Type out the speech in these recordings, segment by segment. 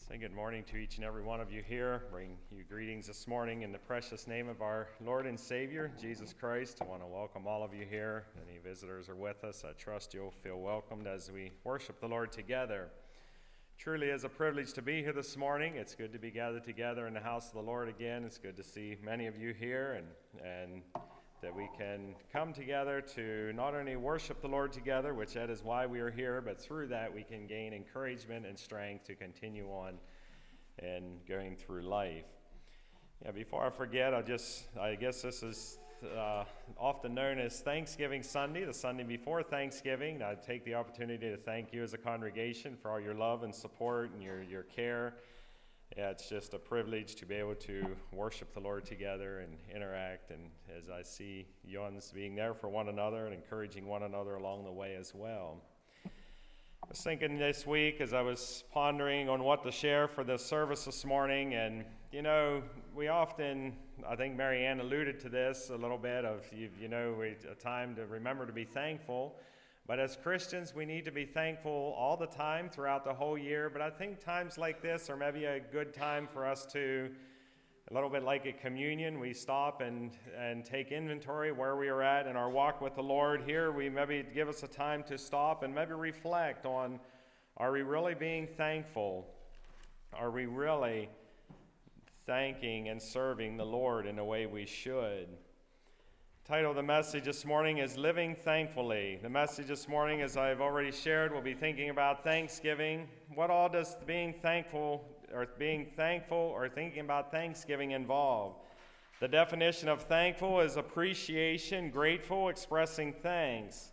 Say good morning to each and every one of you here. Bring you greetings this morning in the precious name of our Lord and Savior, Jesus Christ. I want to welcome all of you here. Any visitors are with us, I trust you'll feel welcomed as we worship the Lord together. Truly is a privilege to be here this morning. It's good to be gathered together in the house of the Lord again. It's good to see many of you here and that we can come together to not only worship the Lord together, which that is why we are here, but through that we can gain encouragement and strength to continue on and going through life. Before I forget, I guess this is often known as Thanksgiving Sunday, the Sunday before Thanksgiving. I take the opportunity to thank you as a congregation for all your love and support and your care. It's just a privilege to be able to worship the Lord together and interact, and as I see yours being there for one another and encouraging one another along the way as well. I was thinking this week as I was pondering on what to share for this service this morning, and we often, I think Mary Ann alluded to this a little bit, of a time to remember to be thankful. But as Christians, we need to be thankful all the time throughout the whole year. But I think times like this are maybe a good time for us to, a little bit like at communion, we stop and take inventory where we are at in our walk with the Lord. Here, we maybe give us a time to stop and maybe reflect on, are we really being thankful? Are we really thanking and serving the Lord in the way we should? The title of the message this morning is Living Thankfully. The message this morning, as I've already shared, we'll be thinking about Thanksgiving. What all does being thankful or thinking about Thanksgiving involve? The definition of thankful is appreciation, grateful, expressing thanks.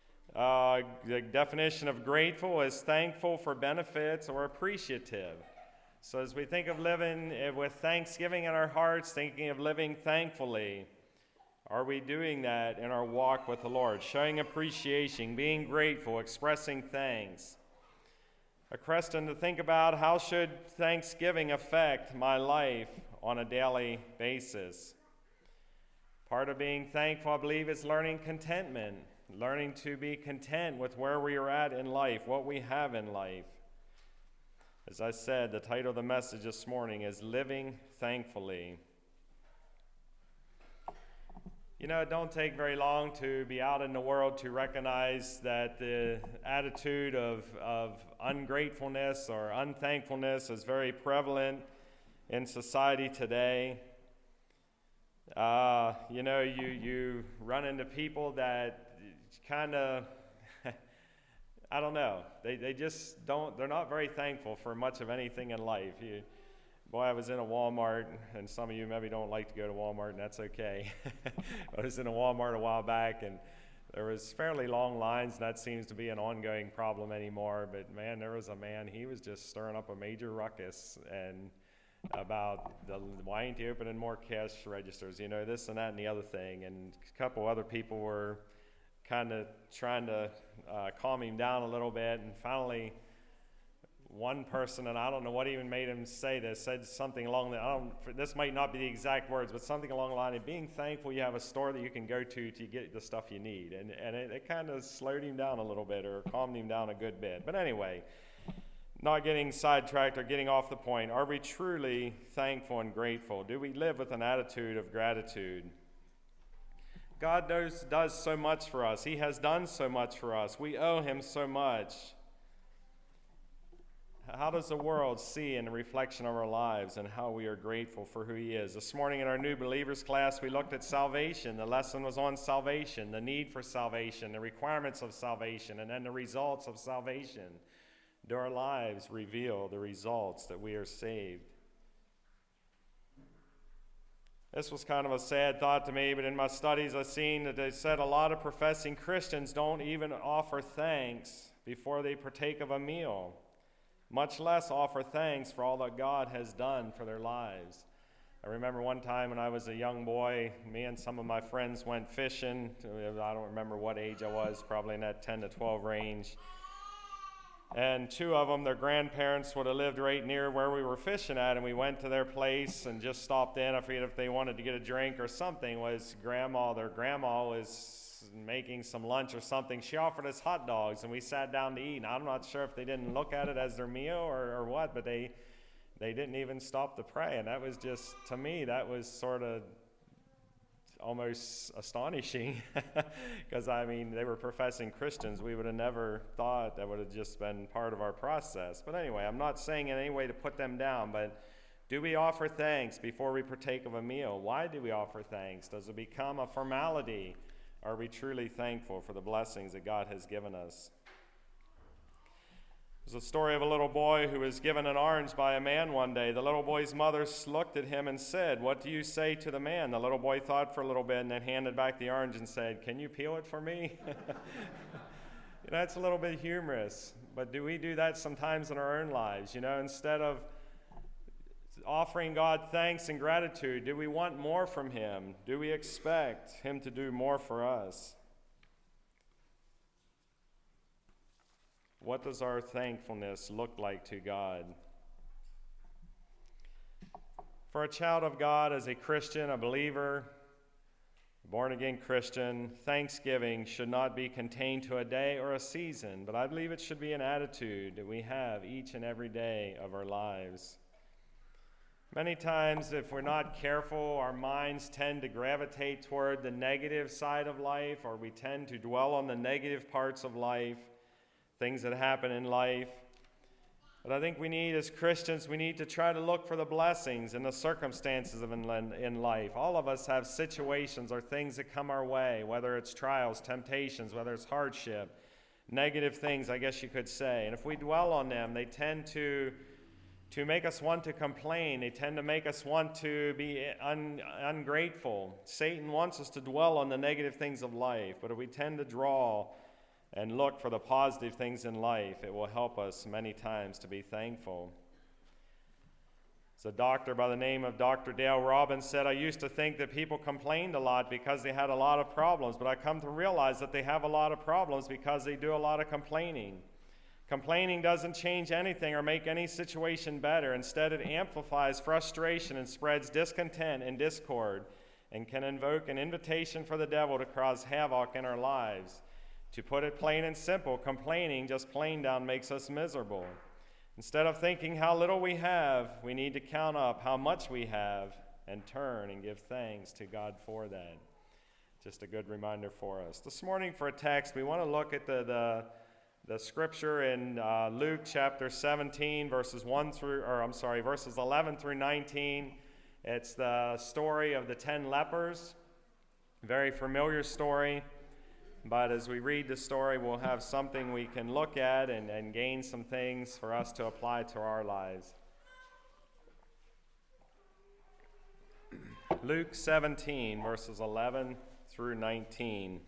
The definition of grateful is thankful for benefits or appreciative. So as we think of living with thanksgiving in our hearts, thinking of living thankfully, are we doing that in our walk with the Lord? Showing appreciation, being grateful, expressing thanks. A question to think about: how should Thanksgiving affect my life on a daily basis? Part of being thankful, I believe, is learning contentment, learning to be content with where we are at in life, what we have in life. As I said, the title of the message this morning is Living Thankfully. It don't take very long to be out in the world to recognize that the attitude of ungratefulness or unthankfulness is very prevalent in society today. You run into people that kind of, I don't know, they just don't, they're not very thankful for much of anything in life. Boy, I was in a Walmart, and some of you maybe don't like to go to Walmart, and that's okay. I was in a Walmart a while back, and there was fairly long lines, and that seems to be an ongoing problem anymore. But man, there was a man, he was just stirring up a major ruckus and about wanting to open in more cash registers, this and that and the other thing. And a couple other people were kind of trying to calm him down a little bit, and finally one person, and I don't know what even made him say this, said something along this might not be the exact words, but something along the line of being thankful you have a store that you can go to get the stuff you need. And it kind of slowed him down a little bit, or calmed him down a good bit. But anyway, not getting sidetracked or getting off the point, are we truly thankful and grateful? Do we live with an attitude of gratitude? God does so much for us. He has done so much for us. We owe him so much. How does the world see in the reflection of our lives and how we are grateful for who he is? This morning in our new believers class, we looked at salvation. The lesson was on salvation, the need for salvation, the requirements of salvation, and then the results of salvation. Do our lives reveal the results that we are saved? This was kind of a sad thought to me, but in my studies I've seen that they said a lot of professing Christians don't even offer thanks before they partake of a meal, much less offer thanks for all that God has done for their lives. I remember one time when I was a young boy, me and some of my friends went fishing. I don't remember what age I was, probably in that 10 to 12 range. And two of them, their grandparents would have lived right near where we were fishing at, and we went to their place and just stopped in. I forget if they wanted to get a drink or something. Their grandma was making some lunch or something. She offered us hot dogs, and we sat down to eat. And I'm not sure if they didn't look at it as their meal or what, but they they didn't even stop to pray. And that was just, to me, that was sort of almost astonishing, because I mean, they were professing Christians. We would have never thought that would have just been part of our process. But anyway, I'm not saying in any way to put them down, but do we offer thanks before we partake of a meal? Why do we offer thanks? Does it become a formality? Are we truly thankful for the blessings that God has given us? There's a story of a little boy who was given an orange by a man one day. The little boy's mother looked at him and said, "What do you say to the man?" The little boy thought for a little bit and then handed back the orange and said, "Can you peel it for me?" That's a little bit humorous, but do we do that sometimes in our own lives? Instead of offering God thanks and gratitude, do we want more from Him? Do we expect Him to do more for us? What does our thankfulness look like to God? For a child of God, as a Christian, a believer, born-again Christian, thanksgiving should not be contained to a day or a season, but I believe it should be an attitude that we have each and every day of our lives. Many times, if we're not careful, our minds tend to gravitate toward the negative side of life, or we tend to dwell on the negative parts of life, things that happen in life. But I think we need, as Christians, we need to try to look for the blessings and the circumstances in life. All of us have situations or things that come our way, whether it's trials, temptations, whether it's hardship, negative things, I guess you could say. And if we dwell on them, they tend to make us want to complain. They tend to make us want to be ungrateful. Satan wants us to dwell on the negative things of life, but if we tend to draw and look for the positive things in life, it will help us many times to be thankful. As a doctor by the name of Dr. Dale Robbins said, "I used to think that people complained a lot because they had a lot of problems, but I come to realize that they have a lot of problems because they do a lot of complaining. Complaining doesn't change anything or make any situation better. Instead, it amplifies frustration and spreads discontent and discord, and can invoke an invitation for the devil to cause havoc in our lives. To put it plain and simple, complaining just plain down makes us miserable. Instead of thinking how little we have, we need to count up how much we have and turn and give thanks to God for that." Just a good reminder for us. This morning for a text, we want to look at the scripture in Luke chapter 17, verses 11 through 19. It's the story of the 10 lepers. Very familiar story. But as we read the story, we'll have something we can look at and gain some things for us to apply to our lives. Luke 17, verses 11 through 19.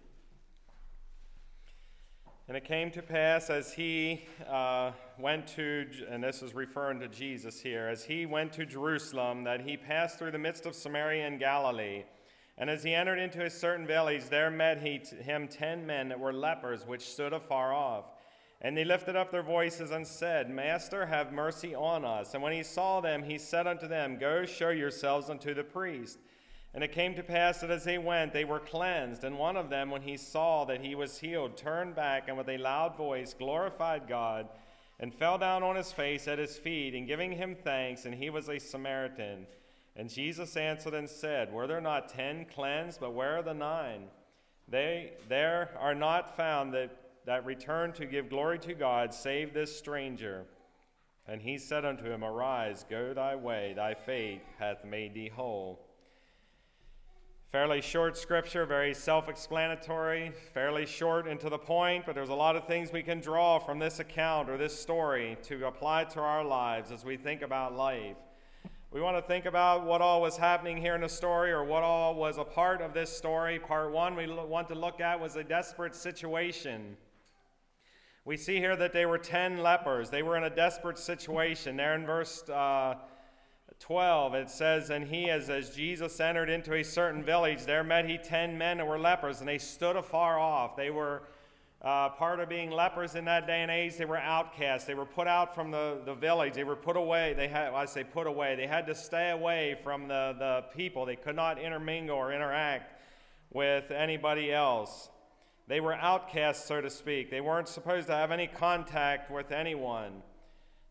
"And it came to pass as he went to," and this is referring to Jesus here, "as he went to Jerusalem, that he passed through the midst of Samaria and Galilee. And as he entered into a certain village, there met him 10 men that were lepers, which stood afar off. And they lifted up their voices and said, Master, have mercy on us. And when he saw them, he said unto them, Go show yourselves unto the priest. And it came to pass that as they went, they were cleansed. And one of them, when he saw that he was healed, turned back, and with a loud voice glorified God, and fell down on his face at his feet, and giving him thanks, and he was a Samaritan. And Jesus answered and said, Were there not 10 cleansed, but where are the 9? There are not found that return to give glory to God, save this stranger. And he said unto him, Arise, go thy way, thy faith hath made thee whole." Fairly short scripture, very self-explanatory, fairly short and to the point, but there's a lot of things we can draw from this account or this story to apply to our lives as we think about life. We want to think about what all was happening here in the story, or what all was a part of this story. Part one we want to look at was a desperate situation. We see here that they were 10 lepers. They were in a desperate situation. There in verse 12, it says, And he, as Jesus entered into a certain village, there met he 10 men that were lepers, and they stood afar off. They were part of being lepers in that day and age. They were outcasts. They were put out from the village. They were put away. They had to stay away from the people. They could not intermingle or interact with anybody else. They were outcasts, so to speak. They weren't supposed to have any contact with anyone.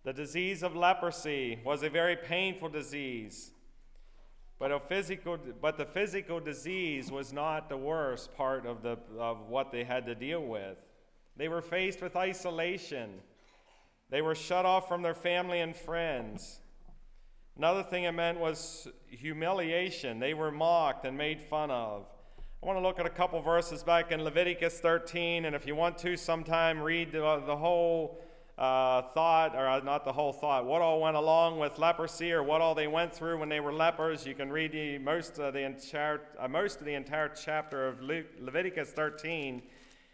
The disease of leprosy was a very painful disease, but the physical disease was not the worst part of what they had to deal with. They were faced with isolation. They were shut off from their family and friends. Another thing it meant was humiliation. They were mocked and made fun of. I want to look at a couple verses back in Leviticus 13, and if you want to sometime read the whole thought, or not the whole thought, what all went along with leprosy or what all they went through when they were lepers. You can read most of the entire chapter of Leviticus 13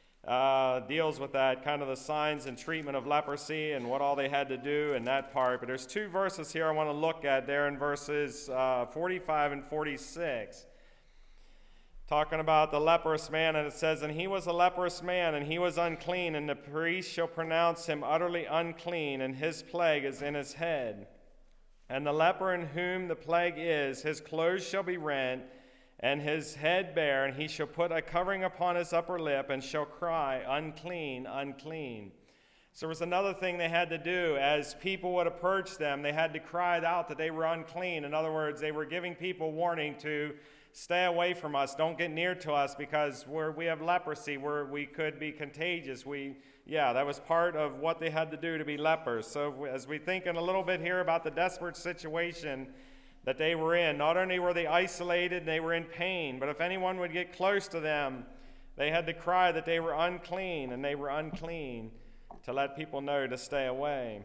deals with that, kind of the signs and treatment of leprosy and what all they had to do in that part. But there's two verses here I want to look at there in verses 45 and 46. Talking about the leprous man, and it says, "And he was a leprous man, and he was unclean, and the priest shall pronounce him utterly unclean, and his plague is in his head. And the leper in whom the plague is, his clothes shall be rent, and his head bare, and he shall put a covering upon his upper lip, and shall cry, Unclean, unclean." So there was another thing they had to do. As people would approach them, they had to cry out that they were unclean. In other words, they were giving people warning to stay away from us. Don't get near to us because we have leprosy. We could be contagious. That was part of what they had to do to be lepers. So as we think in a little bit here about the desperate situation that they were in, not only were they isolated and they were in pain, but if anyone would get close to them, they had to cry that they were unclean, and they were unclean to let people know to stay away.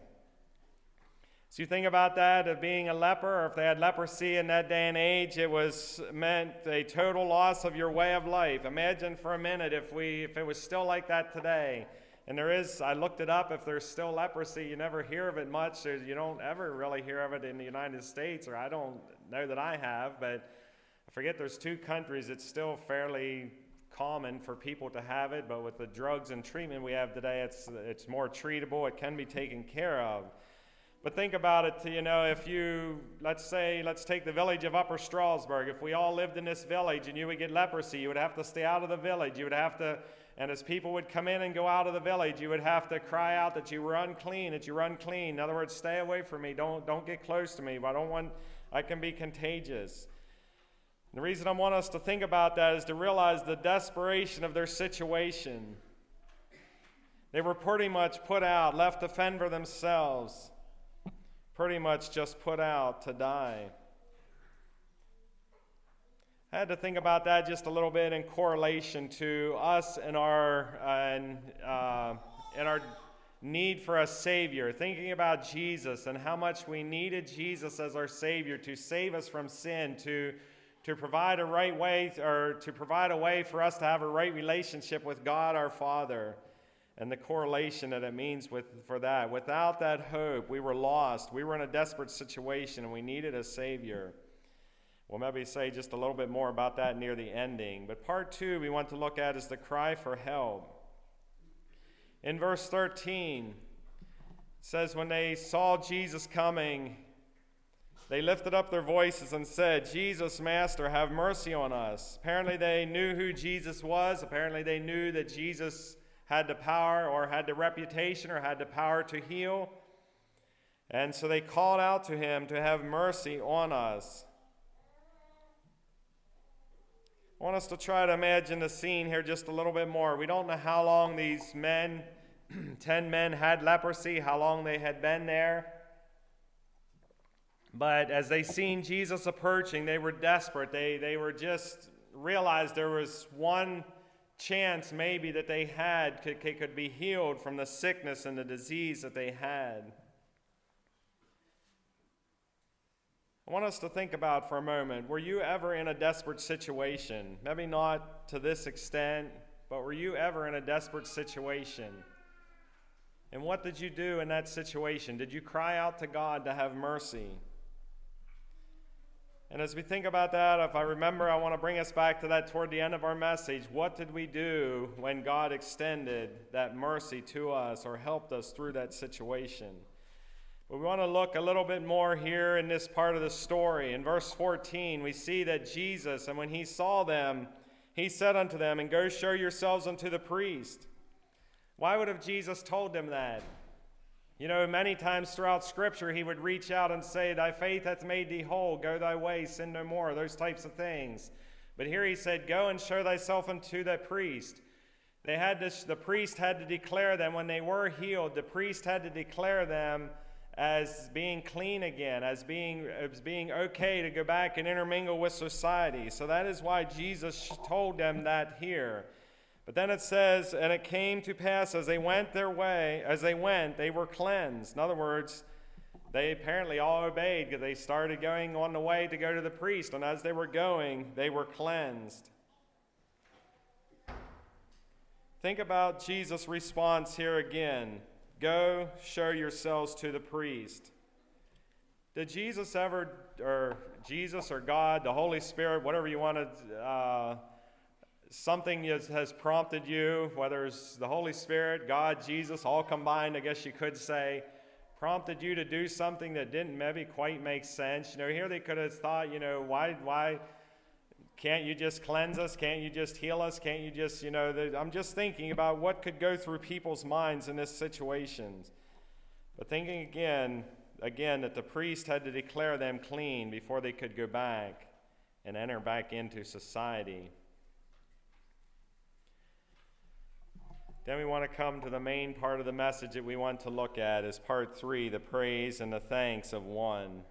So you think about that, of being a leper, or if they had leprosy in that day and age, it meant a total loss of your way of life. Imagine for a minute if it was still like that today. And I looked it up, if there's still leprosy, you never hear of it much. You don't ever really hear of it in the United States, or I don't know that I have, but I forget there's 2 countries it's still fairly common for people to have it, but with the drugs and treatment we have today, it's more treatable, it can be taken care of. But think about it, if let's take the village of Upper Stroudsburg. If we all lived in this village and you would get leprosy, you would have to stay out of the village. You would have to, and as people would come in and go out of the village, you would have to cry out that you were unclean, In other words, stay away from me. Don't get close to me. I can be contagious. And the reason I want us to think about that is to realize the desperation of their situation. They were pretty much put out, left to fend for themselves. Pretty much just put out to die. I had to think about that just a little bit in correlation to us and our need for a Savior. Thinking about Jesus and how much we needed Jesus as our Savior to save us from sin, to provide a right way, or to provide a way for us to have a right relationship with God our Father. And the correlation that it means for that. Without that hope, we were lost. We were in a desperate situation, and we needed a Savior. We'll maybe say just a little bit more about that near the ending. But part 2 we want to look at is the cry for help. In verse 13, it says, "When they saw Jesus coming, they lifted up their voices and said, 'Jesus, Master, have mercy on us.'" Apparently they knew who Jesus was. Apparently they knew that Jesus had the power, or had the reputation, or had the power to heal. And so they called out to him to have mercy on us. I want us to try to imagine the scene here just a little bit more. We don't know how long these men, 10 men, had leprosy, how long they had been there. But as they seen Jesus approaching, they were desperate. They were just realized there was one chance maybe that they had could be healed from the sickness and the disease that they had. I want us to think about for a moment, were you ever in a desperate situation? Maybe not to this extent, but were you ever in a desperate situation? And what did you do in that situation? Did you cry out to God to have mercy? And as we think about that, if I remember, I want to bring us back to that toward the end of our message. What did we do when God extended that mercy to us or helped us through that situation? But we want to look a little bit more here in this part of the story. In verse 14, we see that Jesus, and when he saw them, he said unto them, "And go show yourselves unto the priest." Why would have Jesus told them that? You know, many times throughout Scripture, he would reach out and say, "Thy faith hath made thee whole, go thy way, sin no more," those types of things. But here he said, "Go and show thyself unto that priest." The priest had to declare them when they were healed. The priest had to declare them as being clean again, as being okay to go back and intermingle with society. So that is why Jesus told them that here. But then it says, "And it came to pass as they went their way, they were cleansed." In other words, they apparently all obeyed because they started going on the way to go to the priest. And as they were going, they were cleansed. Think about Jesus' response here again. Go show yourselves to the priest. Did Jesus ever, or Jesus or God, the Holy Spirit, whatever you want to, something has prompted you, whether it's the Holy Spirit, God, Jesus, all combined, I guess you could say, prompted you to do something that didn't maybe quite make sense? You know, here they could have thought, you know, why can't you just cleanse us? Can't you just heal us? Can't you just, you know, I'm just thinking about what could go through people's minds in this situation. But thinking again, that the priest had to declare them clean before they could go back and enter back into society. Then we want to come to the main part of the message that we want to look at is part 3, the praise and the thanks of one.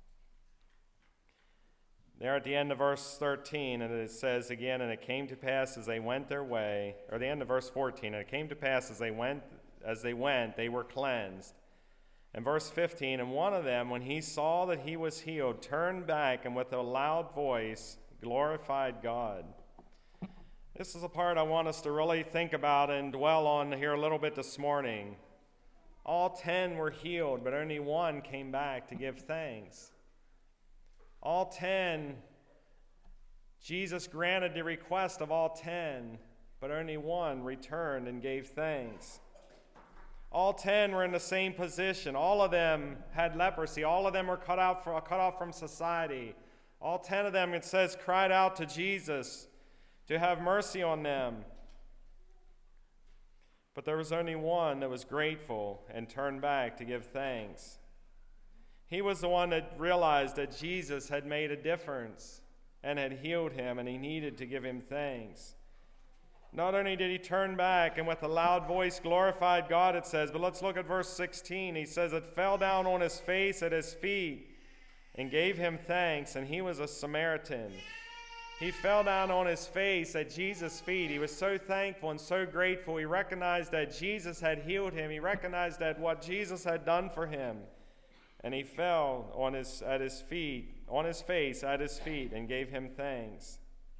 There at the end of verse 13, and it says again, "And it came to pass as they went their way," or the end of verse 14, "And it came to pass as they went, they were cleansed." And verse 15, "And one of them, when he saw that he was healed, turned back and with a loud voice glorified God." This is a part I want us to really think about and dwell on here a little bit this morning. All 10 were healed, but only one came back to give thanks. All 10, Jesus granted the request of all 10, but only one returned and gave thanks. All 10 were in the same position. All of them had leprosy. All of them were cut off from society. All 10 of them, it says, cried out to Jesus to have mercy on them. But there was only one that was grateful and turned back to give thanks. He was the one that realized that Jesus had made a difference and had healed him, and he needed to give him thanks. Not only did he turn back and with a loud voice glorified God, it says, but let's look at verse 16. He says, "It fell down on his face at his feet and gave him thanks," and he was a Samaritan. He fell down on his face at Jesus' feet. He was so thankful and so grateful. He recognized that Jesus had healed him. He recognized that what Jesus had done for him. And he fell on his face at his feet and gave him thanks.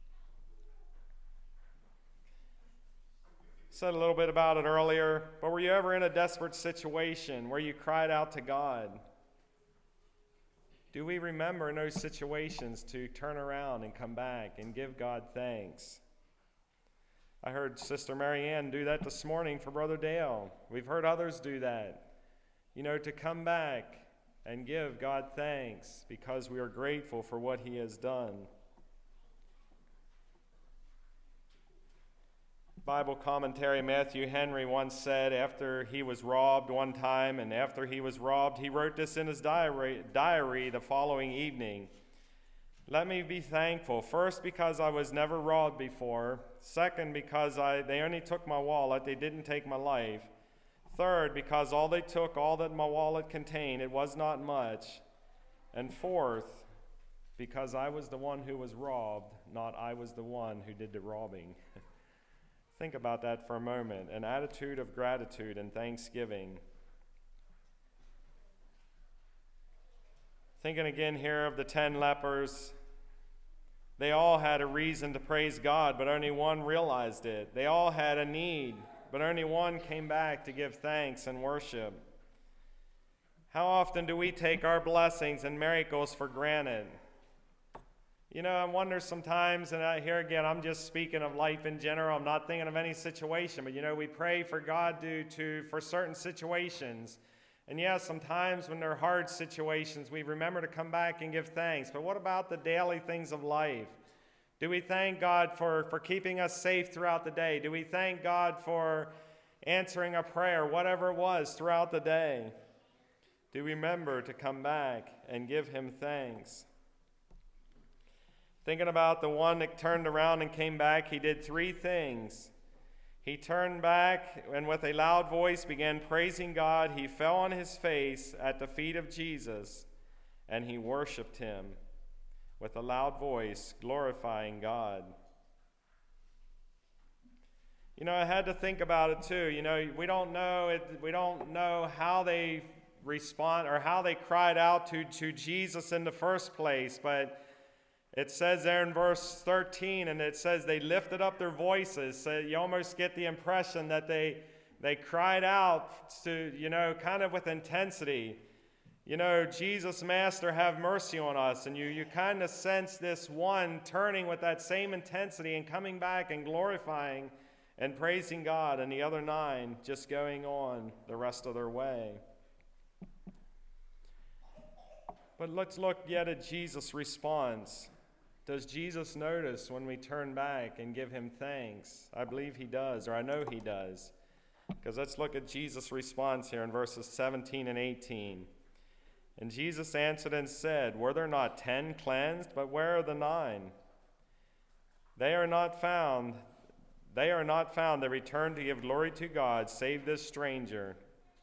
Said a little bit about it earlier, but were you ever in a desperate situation where you cried out to God? Do we remember in those situations to turn around and come back and give God thanks? I heard Sister Mary Ann do that this morning for Brother Dale. We've heard others do that. You know, to come back and give God thanks because we are grateful for what he has done. Bible commentary Matthew Henry once said after he was robbed one time, and after he was robbed, he wrote this in his diary the following evening. "Let me be thankful, first because I was never robbed before, second because they only took my wallet, they didn't take my life, third because all they took, all that my wallet contained, it was not much, and fourth because I was the one who was robbed, not I was the one who did the robbing." Think about that for a moment. An attitude of gratitude and thanksgiving. Thinking again here of the 10 lepers. They all had a reason to praise God, but only one realized it. They all had a need, but only one came back to give thanks and worship. How often do we take our blessings and miracles for granted? You know, I wonder sometimes, and here again, I'm just speaking of life in general. I'm not thinking of any situation, but you know, we pray for God for certain situations. And yes, sometimes when they're hard situations, we remember to come back and give thanks. But what about the daily things of life? Do we thank God for keeping us safe throughout the day? Do we thank God for, answering a prayer, whatever it was throughout the day, do we remember to come back and give him thanks? Thinking about the one that turned around and came back, he did three things. He turned back and with a loud voice began praising God. He fell on his face at the feet of Jesus and he worshiped him with a loud voice, glorifying God. I had to think about it too. We don't know how they respond or how they cried out to Jesus in the first place, but it says there in verse 13, and it says they lifted up their voices. So you almost get the impression that they cried out to, kind of with intensity. Jesus, Master, have mercy on us. And you kind of sense this one turning with that same intensity and coming back and glorifying and praising God, and the other 9 just going on the rest of their way. But let's look yet at Jesus' response. Does Jesus notice when we turn back and give him thanks? I believe he does, or I know he does. Because let's look at Jesus' response here in verses 17 and 18. And Jesus answered and said, Were there not 10 cleansed? But where are the 9? They are not found. They returned to give glory to God, save this stranger.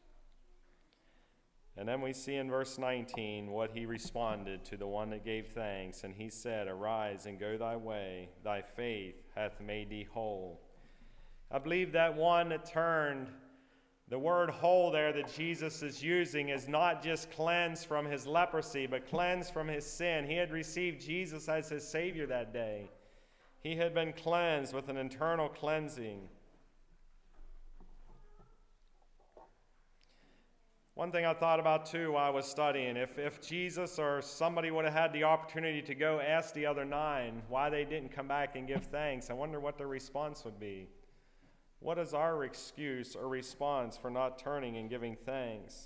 And then we see in verse 19 what he responded to the one that gave thanks. And he said, Arise and go thy way, thy faith hath made thee whole. I believe that one that turned, the word whole there that Jesus is using is not just cleansed from his leprosy, but cleansed from his sin. He had received Jesus as his Savior that day. He had been cleansed with an internal cleansing. One thing I thought about too while I was studying, if Jesus or somebody would have had the opportunity to go ask the other 9 why they didn't come back and give thanks, I wonder what their response would be. What is our excuse or response for not turning and giving thanks?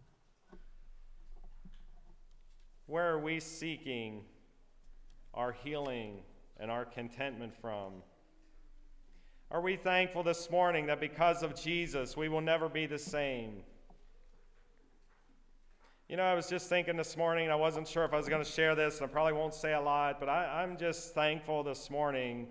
Where are we seeking our healing and our contentment from? Are we thankful this morning that because of Jesus we will never be the same? I was just thinking this morning, I wasn't sure if I was going to share this, and I probably won't say a lot, but I'm just thankful this morning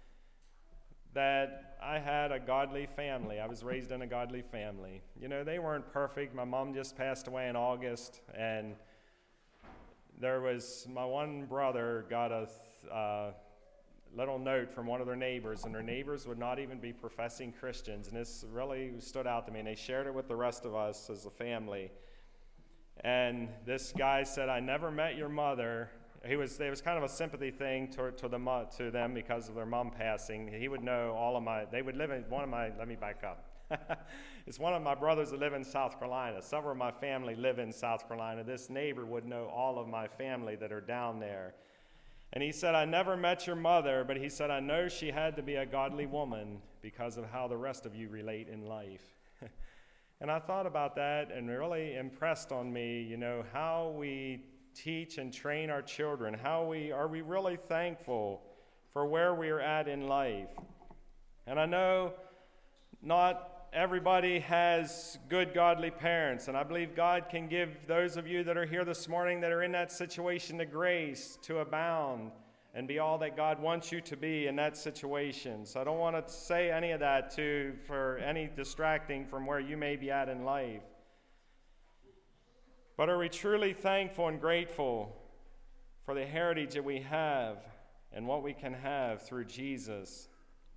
that I had a godly family. I was raised in a godly family. They weren't perfect. My mom just passed away in August, and there was my one brother got a little note from one of their neighbors, and their neighbors would not even be professing Christians, and this really stood out to me, and they shared it with the rest of us as a family. And this guy said, I never met your mother. It was kind of a sympathy thing to them because of their mom passing. He would know they would live in let me back up. It's one of my brothers that live in South Carolina. Several of my family live in South Carolina. This neighbor would know all of my family that are down there. And he said, I never met your mother, but he said, I know she had to be a godly woman because of how the rest of you relate in life. And I thought about that and really impressed on me, how we teach and train our children. Are we really thankful for where we are at in life? And I know not everybody has good godly parents, and I believe God can give those of you that are here this morning that are in that situation the grace to abound and be all that God wants you to be in that situation. So I don't want to say any of that for any distracting from where you may be at in life. But are we truly thankful and grateful for the heritage that we have and what we can have through Jesus?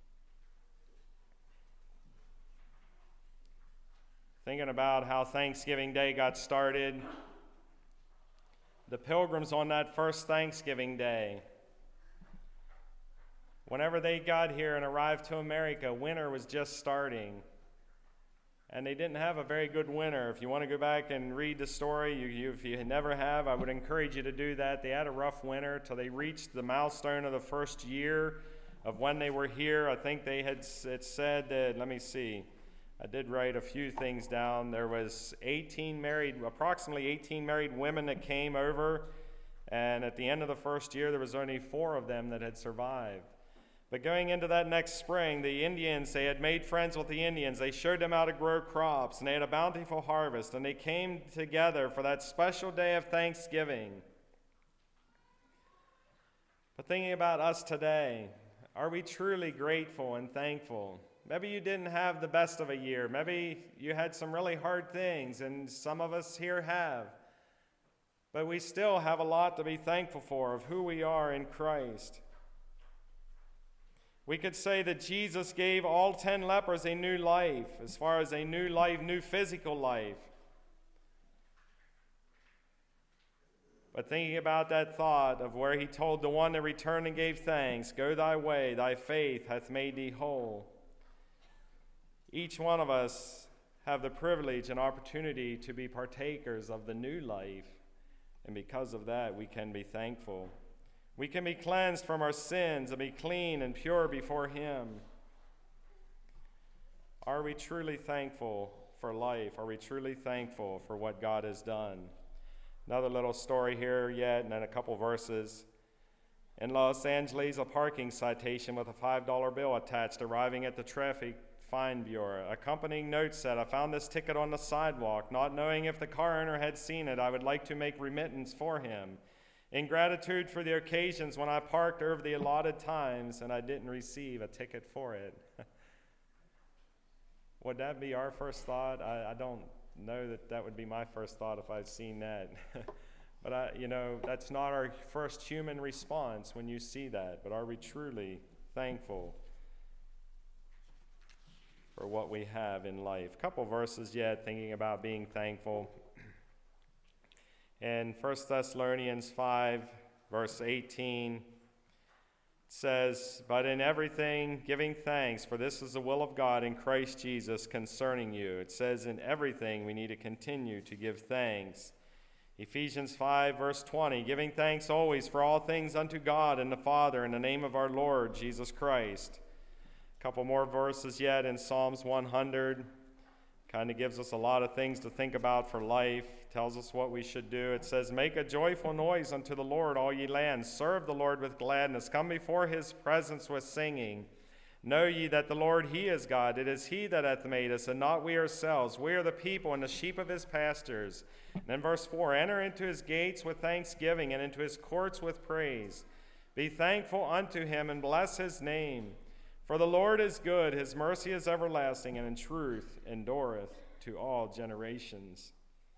Thinking about how Thanksgiving Day got started, the pilgrims on that first Thanksgiving Day, whenever they got here and arrived to America, winter was just starting. And they didn't have a very good winter. If you want to go back and read the story, if you never have, I would encourage you to do that. They had a rough winter till they reached the milestone of the first year of when they were here. I think it said that, let me see. I did write a few things down. There was approximately 18 married women that came over. And at the end of the first year, there was only 4 of them that had survived. But going into that next spring, the Indians, they had made friends with the Indians. They showed them how to grow crops, and they had a bountiful harvest, and they came together for that special day of Thanksgiving. But thinking about us today, are we truly grateful and thankful? Maybe you didn't have the best of a year. Maybe you had some really hard things, and some of us here have. But we still have a lot to be thankful for of who we are in Christ. We could say that Jesus gave all 10 lepers a new life, as far as a new life, new physical life. But thinking about that thought of where he told the one to return and gave thanks, "Go thy way, thy faith hath made thee whole." Each one of us have the privilege and opportunity to be partakers of the new life, and because of that, we can be thankful. We can be cleansed from our sins and be clean and pure before him. Are we truly thankful for life? Are we truly thankful for what God has done? Another little story here yet, and then a couple verses. In Los Angeles, a parking citation with a $5 bill attached arriving at the traffic fine bureau. Accompanying note said, "I found this ticket on the sidewalk. Not knowing if the car owner had seen it, I would like to make remittance for him. In gratitude for the occasions when I parked over the allotted times and I didn't receive a ticket for it." Would that be our first thought? I don't know that would be my first thought if I'd seen that. But that's not our first human response when you see that. But are we truly thankful for what we have in life? A couple verses yet, thinking about being thankful. In 1 Thessalonians 5, verse 18, it says, "But in everything giving thanks, for this is the will of God in Christ Jesus concerning you." It says in everything we need to continue to give thanks. Ephesians 5, verse 20, "Giving thanks always for all things unto God and the Father in the name of our Lord Jesus Christ." A couple more verses yet in Psalms 100. Kind of gives us a lot of things to think about for life. Tells us what we should do. It says, "Make a joyful noise unto the Lord, all ye lands. Serve the Lord with gladness. Come before his presence with singing. Know ye that the Lord, he is God. It is he that hath made us, and not we ourselves. We are the people and the sheep of his pastures." And then verse 4, "Enter into his gates with thanksgiving, and into his courts with praise. Be thankful unto him, and bless his name. For the Lord is good, his mercy is everlasting, and in truth endureth to all generations."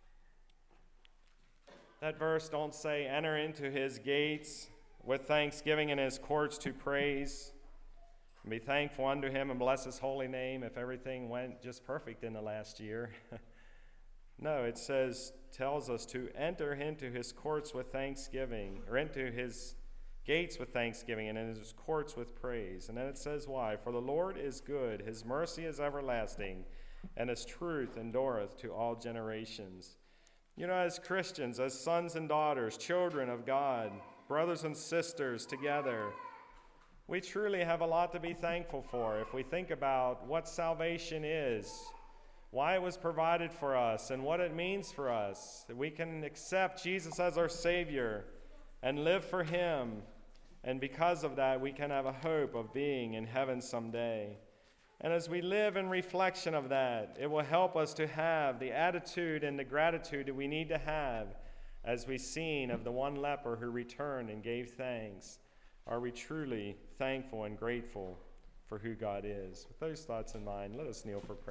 That verse don't say enter into his gates with thanksgiving and his courts to praise. Be thankful unto him and bless his holy name if everything went just perfect in the last year. No, it tells us to enter into his courts with thanksgiving, or into his gates with thanksgiving, and in his courts with praise. And then it says why? "For the Lord is good, his mercy is everlasting, and his truth endureth to all generations." As Christians, as sons and daughters, children of God, brothers and sisters together, we truly have a lot to be thankful for. If we think about what salvation is, why it was provided for us, and what it means for us, that we can accept Jesus as our Savior and live for him. And because of that, we can have a hope of being in heaven someday. And as we live in reflection of that, it will help us to have the attitude and the gratitude that we need to have as we've seen of the one leper who returned and gave thanks. Are we truly thankful and grateful for who God is? With those thoughts in mind, let us kneel for prayer.